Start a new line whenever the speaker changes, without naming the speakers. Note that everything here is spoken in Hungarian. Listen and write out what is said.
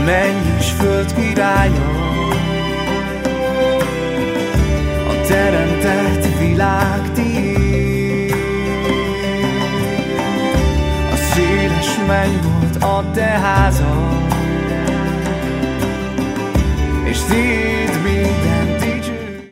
menny és föld királya, a teremtett világ tiéd. A széles menny volt a te házad, és tiéd minden.